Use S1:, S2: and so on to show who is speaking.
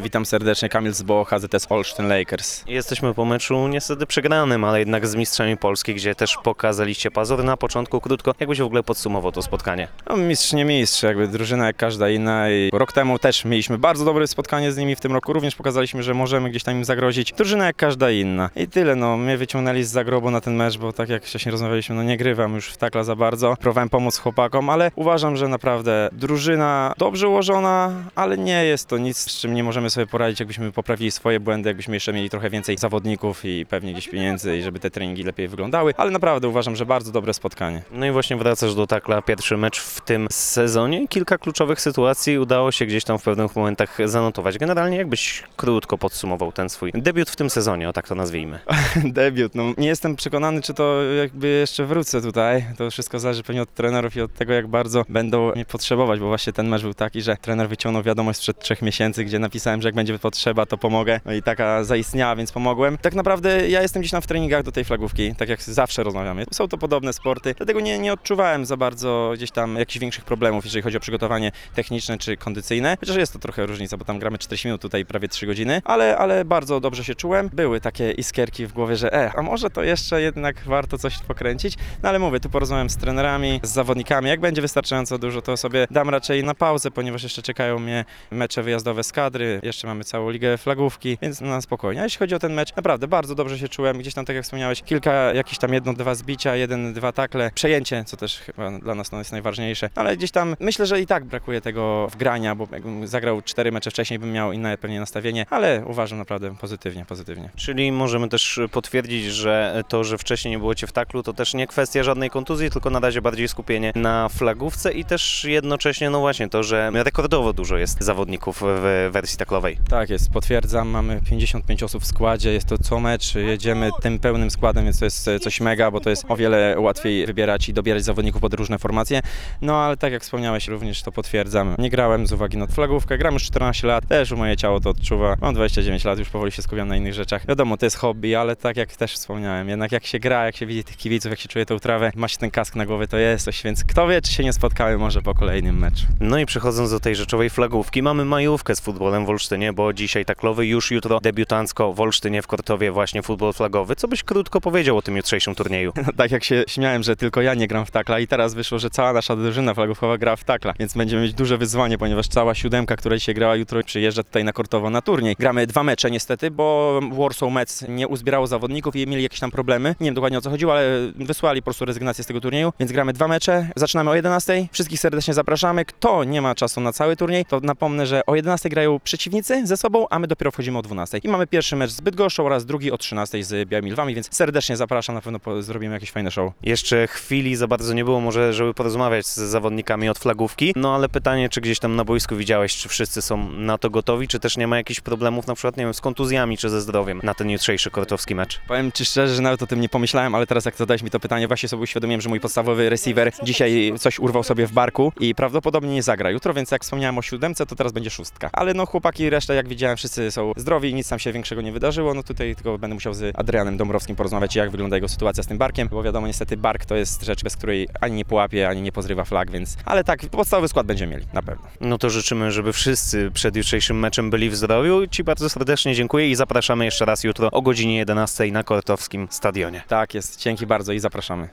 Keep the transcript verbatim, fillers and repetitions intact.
S1: Witam serdecznie, Kamil Zbo, H Z S Olsztyn Lakers.
S2: Jesteśmy po meczu niestety przegranym, ale jednak z mistrzami Polski, gdzie też pokazaliście pazur na początku. Krótko, jakbyś w ogóle podsumował to spotkanie?
S1: No, mistrz nie mistrz, jakby drużyna jak każda inna i rok temu też mieliśmy bardzo dobre spotkanie z nimi, w tym roku również pokazaliśmy, że możemy gdzieś tam im zagrozić. Drużyna jak każda inna. I tyle, no, mnie wyciągnęli z zagrobu na ten mecz, bo tak jak wcześniej rozmawialiśmy, no nie grywam już w takla za bardzo. Próbowałem pomóc chłopakom, ale uważam, że naprawdę drużyna dobrze ułożona, ale nie jest to nic, z czym nie możemy sobie poradzić, jakbyśmy poprawili swoje błędy, jakbyśmy jeszcze mieli trochę więcej zawodników i pewnie gdzieś pieniędzy i żeby te treningi lepiej wyglądały, ale naprawdę uważam, że bardzo dobre spotkanie.
S2: No i właśnie wracasz do takla, pierwszy mecz w tym sezonie. Kilka kluczowych sytuacji udało się gdzieś tam w pewnych momentach zanotować. Generalnie jakbyś krótko podsumował ten swój debiut w tym sezonie, o tak to nazwijmy.
S1: Debiut, no nie jestem przekonany, czy to jakby jeszcze wrócę tutaj. To wszystko zależy pewnie od trenerów i od tego, jak bardzo będą mnie potrzebować, bo właśnie ten mecz był taki, że trener wyciągnął wiadomość sprzed trzech miesięcy, gdzie napisałem, że jak będzie potrzeba, to pomogę. No i taka zaistniała, więc pomogłem. Tak naprawdę ja jestem gdzieś tam w treningach do tej flagówki, tak jak zawsze rozmawiamy. Są to podobne sporty, dlatego nie, nie odczuwałem za bardzo gdzieś tam jakichś większych problemów, jeżeli chodzi o przygotowanie techniczne czy kondycyjne. Chociaż jest to trochę różnica, bo tam gramy czterdzieści minut, tutaj prawie trzy godziny, ale, ale bardzo dobrze się czułem. Były takie iskierki w głowie, że e, a może to jeszcze jednak warto coś pokręcić. No ale mówię, tu porozmawiam z trenerami, z zawodnikami. Jak będzie wystarczająco dużo, to sobie dam raczej na pauzę, ponieważ jeszcze czekają mnie mecze wyjazdowe z kadry. Jeszcze mamy całą ligę flagówki, więc na spokojnie. A jeśli chodzi o ten mecz, naprawdę bardzo dobrze się czułem. Gdzieś tam, tak jak wspomniałeś, kilka, jakieś tam jedno, dwa zbicia, jeden, dwa takle, przejęcie, co też chyba dla nas no, jest najważniejsze. Ale gdzieś tam myślę, że i tak brakuje tego wgrania, bo jakbym zagrał cztery mecze wcześniej, bym miał inne pewnie nastawienie, ale uważam naprawdę pozytywnie, pozytywnie.
S2: Czyli możemy też potwierdzić, że to, że wcześniej nie było cię w taklu, to też nie kwestia żadnej kontuzji, tylko na razie bardziej skupienie na flagówce i też jednocześnie, no właśnie to, że rekordowo dużo jest zawodników w wersji taklowej.
S1: Tak jest, potwierdzam, mamy pięćdziesiąt pięć osób w składzie, jest to co mecz, jedziemy tym pełnym składem, więc to jest coś mega, bo to jest o wiele łatwiej wybierać i dobierać zawodników pod różne formacje, no ale tak jak wspomniałeś również to potwierdzam. Nie grałem z uwagi na flagówkę, gram już czternaście lat, też moje ciało to odczuwa, mam dwadzieścia dziewięć lat, już powoli się skupiam na innych rzeczach. Wiadomo, to jest hobby, ale tak jak też wspomniałem, jednak jak się gra, jak się widzi tych kibiców, jak się czuje tę trawę, ma się ten kask na głowie, to jest coś, więc kto wie, czy się nie spotkamy może po kolejnym meczu.
S2: No i przechodząc do tej rzeczowej flagówki, mamy majówkę z futbolem w Olsztynie, bo dzisiaj taklowy, już jutro debiutancko w Olsztynie w Kortowie właśnie futbol flagowy. Co byś krótko powiedział o tym jutrzejszym turnieju?
S1: No, tak jak się śmiałem, że tylko ja nie gram w takla i teraz wyszło, że cała nasza drużyna flagówkowa gra w takla, więc będziemy mieć duże wyzwanie, ponieważ cała siódemka, która dzisiaj grała, jutro przyjeżdża tutaj na Kortowo na turniej. Gramy dwa mecze niestety, bo Warsaw Mets nie uzbierało zawodników i mieli jakieś tam problemy. Nie wiem dokładnie o co chodziło, ale wysłali po prostu rezygnację z tego turnieju, więc gramy dwa mecze. Zaczynamy o jedenastej. Wszystkich serdecznie zapraszamy. Kto nie ma czasu na cały turniej, to napomnę, że o jedenastej grają przeciwnicy ze sobą, a my dopiero wchodzimy o dwunastej. I mamy pierwszy mecz z Bydgoszczą oraz drugi o trzynastej z Białymi Lwami, więc serdecznie zapraszam, na pewno zrobimy jakieś fajne show.
S2: Jeszcze chwili za bardzo nie było może, żeby porozmawiać z zawodnikami od flagówki, no ale pytanie, czy gdzieś tam na boisku widziałeś, czy wszyscy są na to gotowi, czy też nie ma jakichś problemów na przykład, nie wiem, z kontuzjami, czy ze zdrowiem na ten jutrzejszy kortowski mecz?
S1: Powiem Ci szczerze, że nawet o tym nie pomyślałem, ale teraz jak zadałeś mi to pytanie, właśnie sobie uświadomiłem, że mój podstawowy receiver dzisiaj coś urwał sobie w barku i prawdopodobnie nie zagra jutro, więc jak wspomniałem o siódemce, to teraz będzie szóstka. Ale no chłopaki, reszta jak widziałem, wszyscy są zdrowi, nic tam się większego nie wydarzyło, no tutaj tylko będę musiał z Adrianem Dąbrowskim porozmawiać, jak wygląda jego sytuacja z tym barkiem, bo wiadomo, niestety bark to jest rzecz, bez której ani nie połapie, ani nie pozrywa flag, więc, ale tak, podstawowy skład będziemy mieli, na pewno.
S2: No to życzymy, żeby wszyscy przed jutrzejszym meczem byli w zdrowiu. Ci bardzo serdecznie dziękuję i zapraszamy jeszcze raz jutro o godzinie jedenastej na Kortowskim Stadionie.
S1: Tak jest, dzięki bardzo i zapraszamy.